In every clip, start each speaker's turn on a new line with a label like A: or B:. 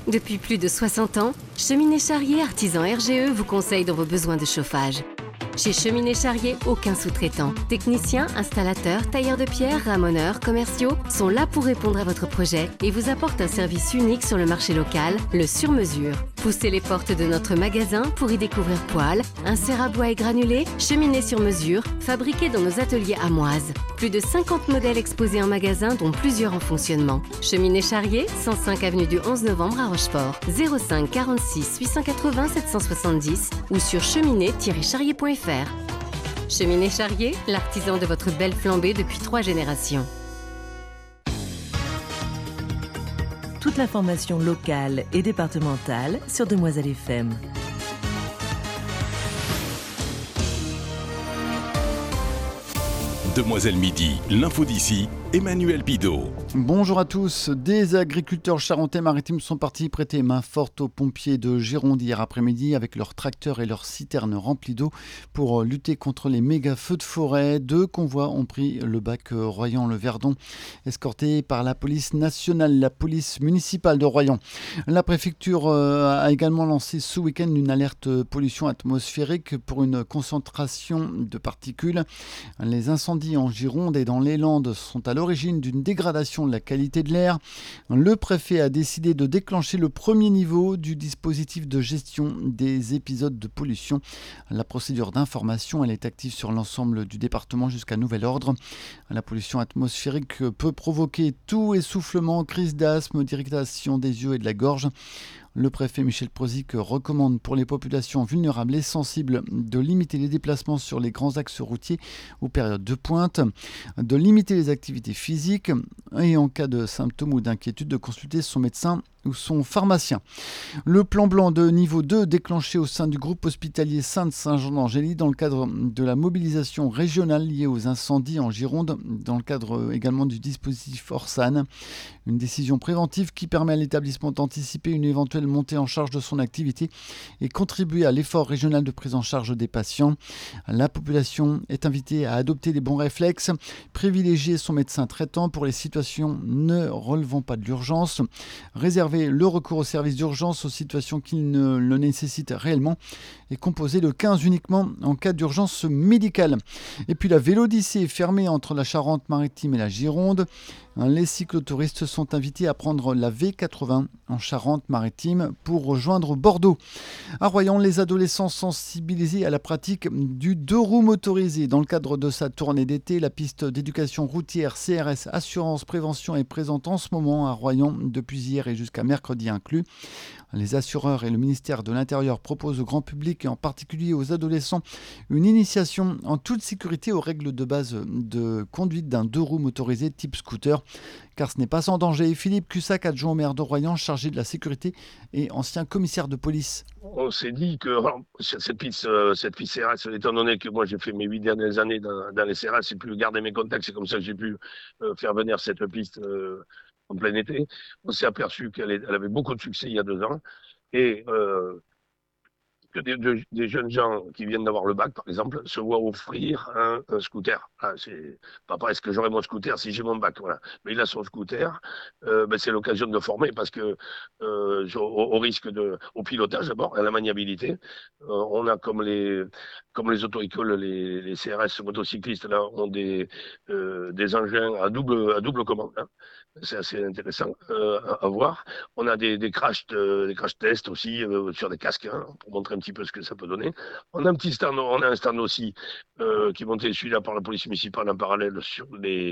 A: Depuis plus de 60 ans, Cheminée Charrier Artisan RGE vous conseille dans vos besoins de chauffage. Chez Cheminée Charrier, aucun sous-traitant. Techniciens, installateurs, tailleurs de pierre, ramoneurs, commerciaux sont là pour répondre à votre projet et vous apportent un service unique sur le marché local, le sur-mesure. Poussez les portes de notre magasin pour y découvrir poêles, inserts à bois et granulés, cheminées sur mesure, fabriquées dans nos ateliers amoises. Plus de 50 modèles exposés en magasin, dont plusieurs en fonctionnement. Cheminée Charrier, 105 avenue du 11 novembre à Rochefort, 05 46 880 770 ou sur cheminée-charrier.fr. Cheminée Charrier, l'artisan de votre belle flambée depuis 3 générations.
B: Toute l'information locale et départementale sur Demoiselle FM.
C: Demoiselle Midi, l'info d'ici, Emmanuel Bidot.
D: Bonjour à tous. Des agriculteurs charentais-maritimes sont partis prêter main forte aux pompiers de Gironde hier après-midi avec leurs tracteurs et leurs citernes remplies d'eau pour lutter contre les méga feux de forêt. 2 convois ont pris le bac Royan-le-Verdon, escortés par la police nationale, la police municipale de Royan. La préfecture a également lancé ce week-end une alerte pollution atmosphérique pour une concentration de particules. Les incendies en Gironde et dans les Landes sont à l'origine d'une dégradation de la qualité de l'air. Le préfet a décidé de déclencher le premier niveau du dispositif de gestion des épisodes de pollution. La procédure d'information, elle est active sur l'ensemble du département jusqu'à nouvel ordre. La pollution atmosphérique peut provoquer toux, essoufflement, crise d'asthme, d'irritation des yeux et de la gorge. Le préfet Michel Prozic recommande pour les populations vulnérables et sensibles de limiter les déplacements sur les grands axes routiers aux périodes de pointe, de limiter les activités physiques et en cas de symptômes ou d'inquiétude de consulter son médecin ou son pharmacien. Le plan blanc de niveau 2 déclenché au sein du groupe hospitalier Sainte-Saint-Jean-d'Angély dans le cadre de la mobilisation régionale liée aux incendies en Gironde, dans le cadre également du dispositif Orsan. Une décision préventive qui permet à l'établissement d'anticiper une éventuelle montée en charge de son activité et contribuer à l'effort régional de prise en charge des patients. La population est invitée à adopter les bons réflexes, privilégier son médecin traitant pour les situations ne relevant pas de l'urgence, réserver le recours aux services d'urgence aux situations qui ne le nécessitent réellement et composer le 15 uniquement en cas d'urgence médicale. Et puis la Vélodyssée est fermée entre la Charente-Maritime et la Gironde. Les cyclotouristes sont invités à prendre la V80 en Charente-Maritime pour rejoindre Bordeaux. À Royan, les adolescents sensibilisés à la pratique du 2 roues motorisé. Dans le cadre de sa tournée d'été, la piste d'éducation routière CRS Assurance Prévention est présente en ce moment à Royan depuis hier et jusqu'à mercredi inclus. Les assureurs et le ministère de l'Intérieur proposent au grand public et en particulier aux adolescents une initiation en toute sécurité aux règles de base de conduite d'un 2 roues motorisé type scooter, car ce n'est pas sans danger. Philippe Cussac, adjoint au maire de Royan, chargé de la sécurité et ancien commissaire de police.
E: On s'est dit que cette piste CRS, étant donné que moi j'ai fait mes 8 dernières années dans les CRS, j'ai pu garder mes contacts, c'est comme ça que j'ai pu faire venir cette piste en plein été. On s'est aperçu qu'elle avait beaucoup de succès il y a 2 ans et que des jeunes gens qui viennent d'avoir le bac, par exemple, se voient offrir un scooter. Ah, c'est pas parce que j'aurai mon scooter si j'ai mon bac, voilà. Mais il a son scooter, c'est l'occasion de former parce que au risque au pilotage d'abord, à la maniabilité, on a comme les auto-écoles, les CRS motocyclistes là ont des engins à double commande. Hein. C'est assez intéressant à voir. On a des crash tests aussi sur des casques hein, pour montrer un petit peu ce que ça peut donner. On a un stand aussi qui est monté celui-là par la police municipale en parallèle sur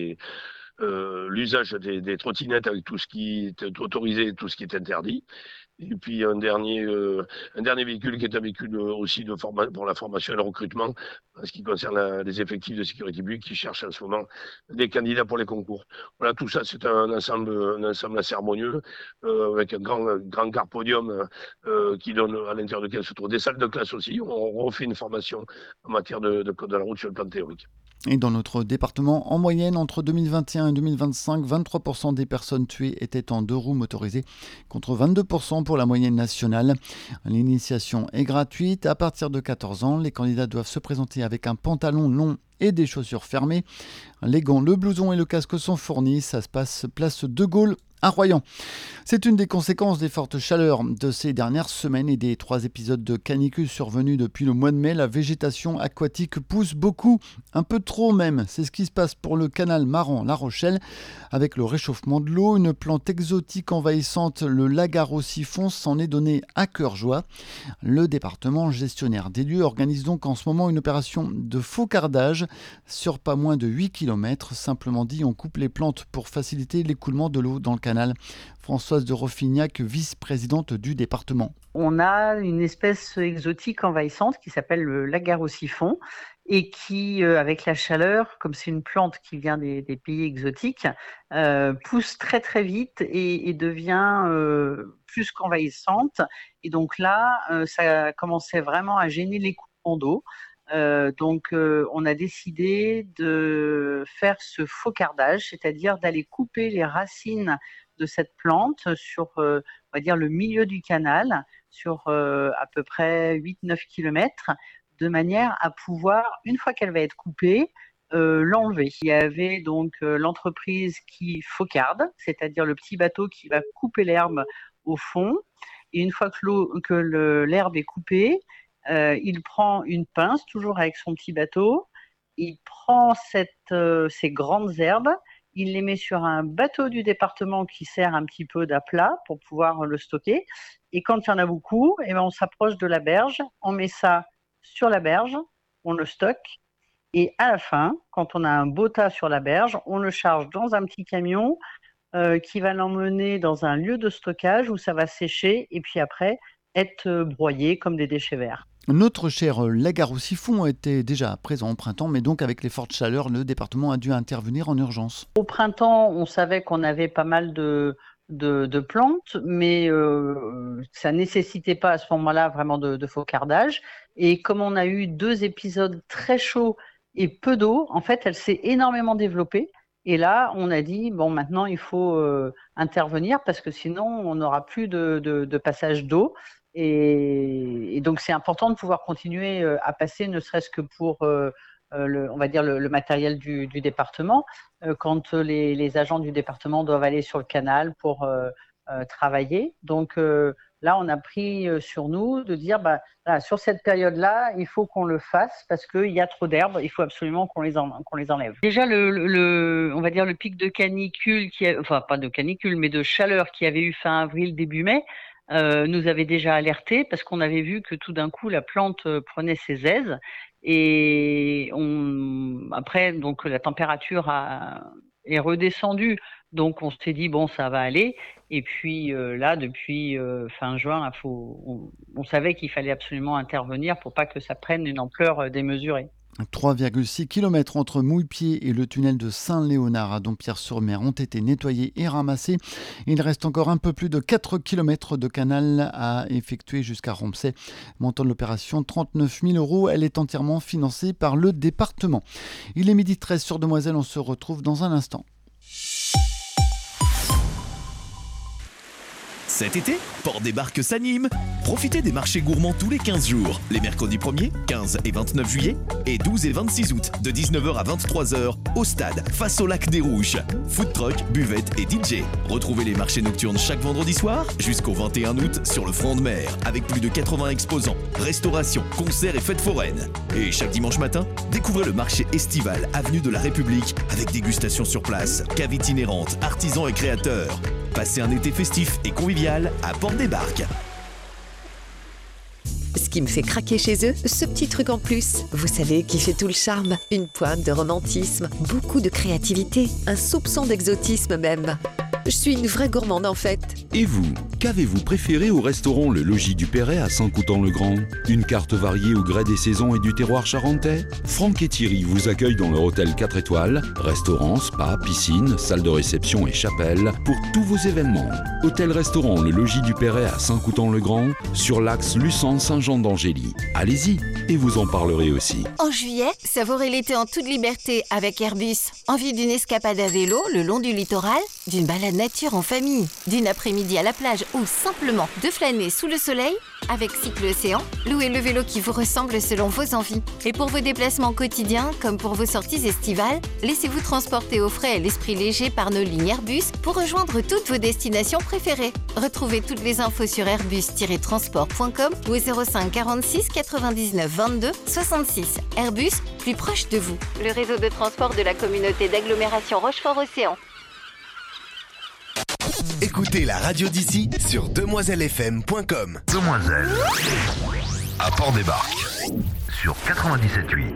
E: l'usage des trottinettes avec tout ce qui est autorisé et tout ce qui est interdit. Et puis un dernier véhicule qui est un véhicule aussi pour la formation et le recrutement en ce qui concerne les effectifs de sécurité publique qui cherchent en ce moment des candidats pour les concours. Voilà, tout ça c'est un ensemble assez harmonieux avec un grand car podium qui donne à l'intérieur duquel se trouvent des salles de classe aussi. On refait une formation en matière de code de la route sur le plan théorique.
D: Et dans notre département, en moyenne, entre 2021 et 2025, 23% des personnes tuées étaient en 2 roues motorisées, contre 22% pour la moyenne nationale. L'initiation est gratuite. À partir de 14 ans, les candidats doivent se présenter avec un pantalon long et des chaussures fermées. Les gants, le blouson et le casque sont fournis. Ça se passe place de Gaulle à Royan. C'est une des conséquences des fortes chaleurs de ces dernières semaines et des 3 épisodes de canicule survenus depuis le mois de mai. La végétation aquatique pousse beaucoup, un peu trop même. C'est ce qui se passe pour le canal Maran-La Rochelle. Avec le réchauffement de l'eau, une plante exotique envahissante, le lagarosiphon, s'en est donné à cœur joie. Le département gestionnaire des lieux organise donc en ce moment une opération de faucardage sur pas moins de 8 km. Simplement dit, on coupe les plantes pour faciliter l'écoulement de l'eau dans le canal. Françoise de Roffignac, vice-présidente du département.
F: On a une espèce exotique envahissante qui s'appelle le lagarosiphon et qui, avec la chaleur, comme c'est une plante qui vient des pays exotiques, pousse très très vite et devient plus qu'envahissante. Et donc là, ça commençait vraiment à gêner l'écoulement d'eau. Donc on a décidé de faire ce faucardage, c'est-à-dire d'aller couper les racines de cette plante sur, on va dire, le milieu du canal, sur à peu près 8-9 km, de manière à pouvoir, une fois qu'elle va être coupée, l'enlever. Il y avait donc l'entreprise qui faucarde, c'est-à-dire le petit bateau qui va couper l'herbe au fond. Et une fois que l'herbe est coupée, il prend une pince, toujours avec son petit bateau, il prend ces grandes herbes, il les met sur un bateau du département qui sert un petit peu d'aplat pour pouvoir le stocker. Et quand il y en a beaucoup, on s'approche de la berge, on met ça sur la berge, on le stocke. Et à la fin, quand on a un beau tas sur la berge, on le charge dans un petit camion qui va l'emmener dans un lieu de stockage où ça va sécher et puis après être broyé comme des déchets verts.
D: Notre cher lagarosiphon était déjà présent au printemps, mais donc avec les fortes chaleurs, le département a dû intervenir en urgence.
F: Au printemps, on savait qu'on avait pas mal de plantes, mais ça nécessitait pas à ce moment-là vraiment de faucardage. Et comme on a eu 2 épisodes très chauds et peu d'eau, en fait, elle s'est énormément développée. Et là, on a dit, bon, maintenant, il faut intervenir parce que sinon, on n'aura plus de passage d'eau. Et donc, c'est important de pouvoir continuer à passer, ne serait-ce que pour, on va dire, le matériel du département, quand les agents du département doivent aller sur le canal pour travailler. Donc, là, on a pris sur nous de dire, là, sur cette période-là, il faut qu'on le fasse parce qu'il y a trop d'herbes, il faut absolument qu'on les enlève. Déjà, on va dire le pic de canicule, enfin pas de canicule, mais de chaleur qui avait eu fin avril, début mai, nous avait déjà alerté parce qu'on avait vu que tout d'un coup la plante prenait ses aises et après donc la température est redescendue, donc on s'est dit bon ça va aller et puis là depuis fin juin on savait qu'il fallait absolument intervenir pour pas que ça prenne une ampleur démesurée.
D: 3,6 km entre Mouillepied et le tunnel de Saint-Léonard à Dompierre-sur-Mer ont été nettoyés et ramassés. Il reste encore un peu plus de 4 km de canal à effectuer jusqu'à Rompsay. Montant de l'opération, 39 000 €. Elle est entièrement financée par le département. Il est 12h13 sur Demoiselle, on se retrouve dans un instant.
G: Cet été, Port des Barques s'anime. Profitez des marchés gourmands tous les 15 jours, les mercredis 1er, 15 et 29 juillet, et 12 et 26 août, de 19h à 23h, au stade, face au lac des Rouges. Food truck, buvette et DJ. Retrouvez les marchés nocturnes chaque vendredi soir, jusqu'au 21 août, sur le front de mer, avec plus de 80 exposants, restauration, concerts et fêtes foraines. Et chaque dimanche matin, découvrez le marché estival, avenue de la République, avec dégustation sur place, cave itinérante, artisans et créateurs. Passez un été festif et convivial à Port des Barques.
H: Ce qui me fait craquer chez eux, ce petit truc en plus. Vous savez qui fait tout le charme. Une pointe de romantisme, beaucoup de créativité, un soupçon d'exotisme même. Je suis une vraie gourmande en fait.
C: Et vous, qu'avez-vous préféré au restaurant Le Logis du Perret à Saint-Coutan-le-Grand? Une carte variée au gré des saisons et du terroir charentais? Franck et Thierry vous accueillent dans leur hôtel 4 étoiles, restaurant, spa, piscine, salle de réception et chapelle pour tous vos événements. Hôtel-restaurant Le Logis du Perret à Saint-Coutan-le-Grand sur l'axe Luçon-Saint-Jean-d'Angély. Allez-y et vous en parlerez aussi.
I: En juillet, savourez l'été en toute liberté avec Airbus. Envie d'une escapade à vélo le long du littoral, d'une balade nature en famille, d'une après-midi à la plage ou simplement de flâner sous le soleil, avec Cycle Océan, louez le vélo qui vous ressemble selon vos envies. Et pour vos déplacements quotidiens, comme pour vos sorties estivales, laissez-vous transporter au frais et l'esprit léger par nos lignes Airbus pour rejoindre toutes vos destinations préférées. Retrouvez toutes les infos sur airbus-transport.com ou au 05 46 99 22 66. Airbus, plus proche de vous. Le réseau de transport de la communauté d'agglomération Rochefort-Océan.
J: Écoutez la radio d'ici sur demoiselefm.com.
K: Demoiselle à Port-des-Barques sur 97.8.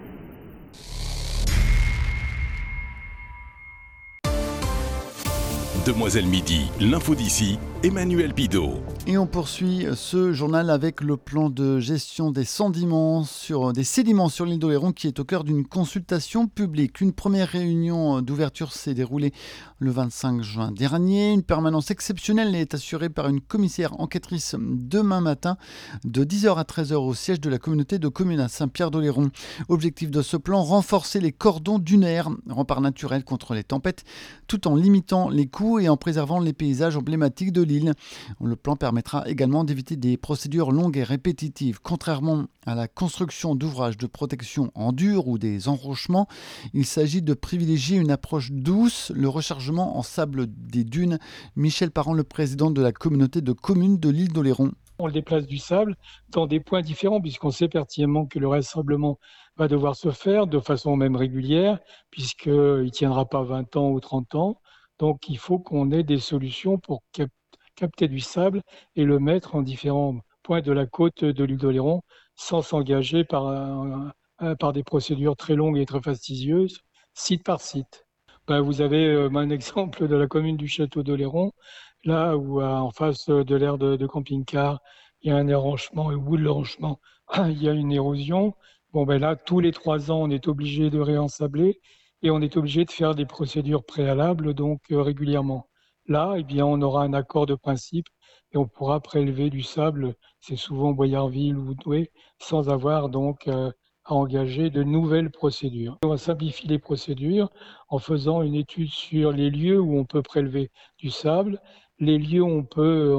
C: Demoiselle Midi, l'info d'ici, Emmanuel Bidot.
D: Et on poursuit ce journal avec le plan de gestion des sédiments sur l'île d'Oléron qui est au cœur d'une consultation publique. Une première réunion d'ouverture s'est déroulée le 25 juin dernier. Une permanence exceptionnelle est assurée par une commissaire enquêtrice demain matin de 10h à 13h au siège de la communauté de communes à Saint-Pierre-d'Oléron. Objectif de ce plan, renforcer les cordons dunaires, rempart naturel contre les tempêtes, tout en limitant les coûts et en préservant les paysages emblématiques de l'île. Le plan permettra également d'éviter des procédures longues et répétitives. Contrairement à la construction d'ouvrages de protection en dur ou des enrochements, il s'agit de privilégier une approche douce, le rechargement en sable des dunes. Michel Parent, le président de la communauté de communes de l'île d'Oléron.
L: On déplace du sable dans des points différents puisqu'on sait pertinemment que le rassemblement va devoir se faire de façon même régulière puisqu'il ne tiendra pas 20 ans ou 30 ans. Donc il faut qu'on ait des solutions pour capter du sable et le mettre en différents points de la côte de l'île d'Oléron sans s'engager par des procédures très longues et très fastidieuses, site par site. Vous avez un exemple de la commune du Château d'Oléron, là où en face de l'aire de camping-car, il y a un enrochement et au bout de l'enrochement, il y a une érosion. Là, tous les 3 ans, on est obligé de réensabler et on est obligé de faire des procédures préalables, donc régulièrement. Là, on aura un accord de principe et on pourra prélever du sable, c'est souvent Boyarville ou Douai, sans avoir donc à engager de nouvelles procédures. On va simplifier les procédures en faisant une étude sur les lieux où on peut prélever du sable, les lieux où on peut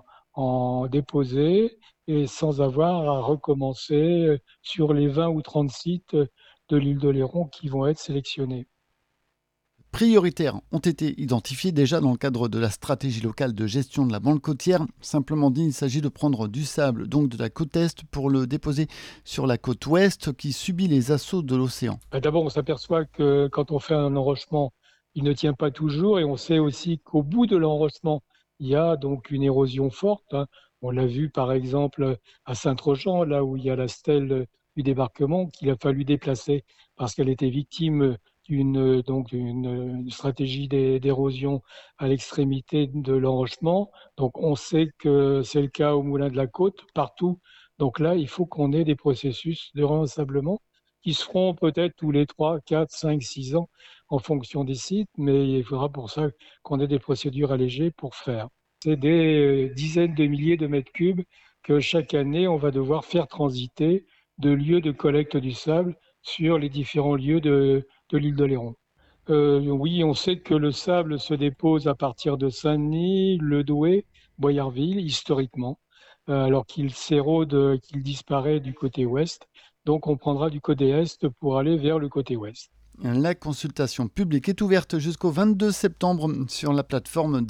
L: en déposer et sans avoir à recommencer sur les 20 ou 30 sites de l'île d'Oléron qui vont être sélectionnés.
D: Prioritaires ont été identifiés déjà dans le cadre de la stratégie locale de gestion de la bande côtière. Simplement dit, il s'agit de prendre du sable, donc de la côte est, pour le déposer sur la côte ouest qui subit les assauts de l'océan.
L: D'abord, on s'aperçoit que quand on fait un enrochement, il ne tient pas toujours et on sait aussi qu'au bout de l'enrochement, il y a donc une érosion forte. On l'a vu par exemple à Saint-Trojan, là où il y a la stèle du débarquement qu'il a fallu déplacer parce qu'elle était victime d'une stratégie d'érosion à l'extrémité de l'enrochement. Donc on sait que c'est le cas au Moulin de la Côte, partout. Donc là, il faut qu'on ait des processus de réensablement qui se feront peut-être tous les 3, 4, 5, 6 ans en fonction des sites, mais il faudra pour ça qu'on ait des procédures allégées pour faire. C'est des dizaines de milliers de mètres cubes que chaque année, on va devoir faire transiter de lieux de collecte du sable sur les différents lieux de l'île d'Oléron. Oui, on sait que le sable se dépose à partir de Saint-Denis, Le Douai, Boyarville, historiquement, alors qu'il s'érode, qu'il disparaît du côté ouest. Donc on prendra du côté est pour aller vers le côté ouest.
D: La consultation publique est ouverte jusqu'au 22 septembre sur la plateforme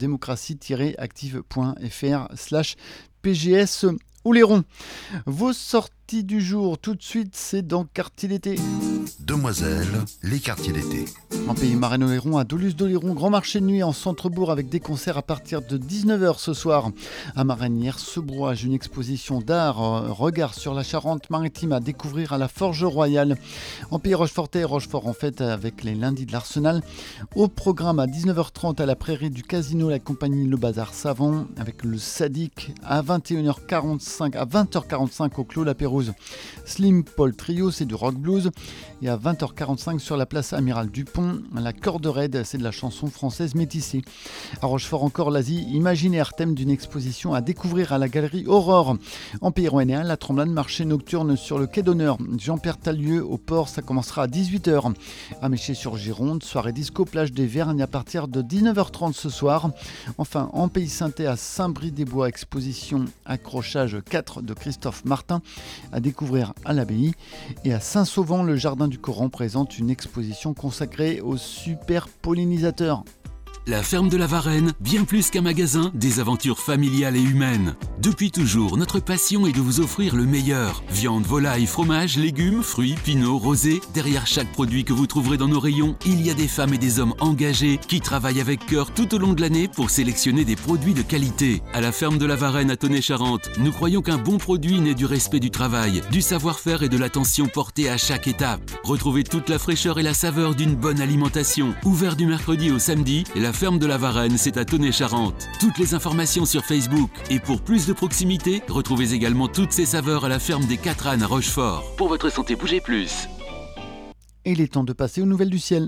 D: démocratie-active.fr/PGS Oléron. Vos sorties du jour, tout de suite, c'est dans Quartier d'été.
K: Demoiselle, les quartiers d'été.
D: En Pays Marais-Oléron, à Doluce d'Oléron, grand marché de nuit en centre-bourg avec des concerts à partir de 19h ce soir. À Maranière-Sebrouage, une exposition d'art, regard sur la Charente-Maritime à découvrir à la Forge Royale. En Pays Rochefortais, Rochefort en fête avec les lundis de l'Arsenal. Au programme à 19h30 à la prairie du Casino, la compagnie Le Bazar Savant avec le Sadique à 21h45, à 20h45 au Clos Lapérouse. Roses. Slim Paul Trio, c'est du rock blues. Et à 20h45 sur la place Amiral Dupont, la corde raide, c'est de la chanson française métissée. À Rochefort encore, l'Asie imaginaire, thème d'une exposition à découvrir à la galerie Aurore. En Pays Rouennais, la Tremblade, marché nocturne sur le quai d'honneur. Jean-Pierre Tallieu au port, ça commencera à 18h. À Méché-sur-Gironde, soirée disco plage des Vergnes à partir de 19h30 ce soir. Enfin, en Pays Saintais à Saint-Brie-des-Bois, exposition Accrochage 4 de Christophe Martin à découvrir à l'abbaye. Et à Saint-Sauvant, le Jardin du Coran présente une exposition consacrée aux super pollinisateurs.
M: La ferme de la Varenne, bien plus qu'un magasin, des aventures familiales et humaines. Depuis toujours, notre passion est de vous offrir le meilleur. Viande, volaille, fromage, légumes, fruits, pinots, rosés. Derrière chaque produit que vous trouverez dans nos rayons, il y a des femmes et des hommes engagés qui travaillent avec cœur tout au long de l'année pour sélectionner des produits de qualité. À la ferme de la Varenne à Tonnay-Charente, nous croyons qu'un bon produit naît du respect du travail, du savoir-faire et de l'attention portée à chaque étape. Retrouvez toute la fraîcheur et la saveur d'une bonne alimentation. Ouvert du mercredi au samedi, et la ferme de la Varenne, c'est à Tonnay-Charente. Toutes les informations sur Facebook. Et pour plus de proximité, retrouvez également toutes ces saveurs à la ferme des 4 ânes à Rochefort. Pour votre santé, bougez plus.
D: Et il est temps de passer aux nouvelles du ciel.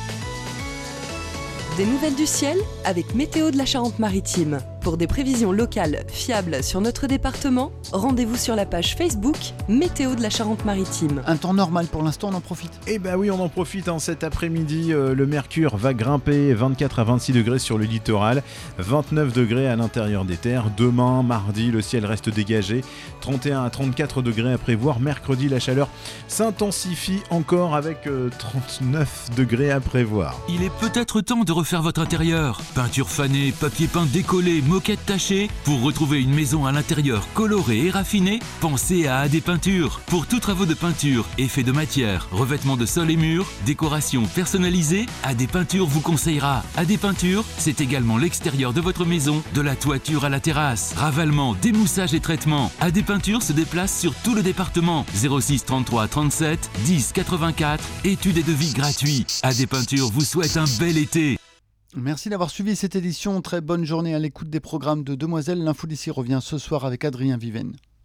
N: Des nouvelles du ciel avec Météo de la Charente-Maritime. Pour des prévisions locales fiables sur notre département, rendez-vous sur la page Facebook Météo de la Charente-Maritime.
D: Un temps normal pour l'instant, on en profite.
O: Eh ben oui, on en profite. Cet après-midi, le mercure va grimper 24 à 26 degrés sur le littoral, 29 degrés à l'intérieur des terres. Demain, mardi, le ciel reste dégagé, 31 à 34 degrés à prévoir. Mercredi, la chaleur s'intensifie encore avec 39 degrés à prévoir.
M: Il est peut-être temps de refaire votre intérieur. Peinture fanée, papier peint décollé, moquette tachée. Pour retrouver une maison à l'intérieur colorée et raffinée, pensez à AD Peinture. Pour tous travaux de peinture, effets de matière, revêtement de sol et murs, décoration personnalisée, AD Peinture vous conseillera. AD Peinture, c'est également l'extérieur de votre maison, de la toiture à la terrasse. Ravalement, démoussage et traitement. AD Peinture se déplace sur tout le département. 06 33 37 10 84. Études et devis gratuits. AD Peinture vous souhaite un bel été.
D: Merci d'avoir suivi cette édition. Très bonne journée à l'écoute des programmes de Demoiselles. L'info d'ici revient ce soir avec Adrien Viven.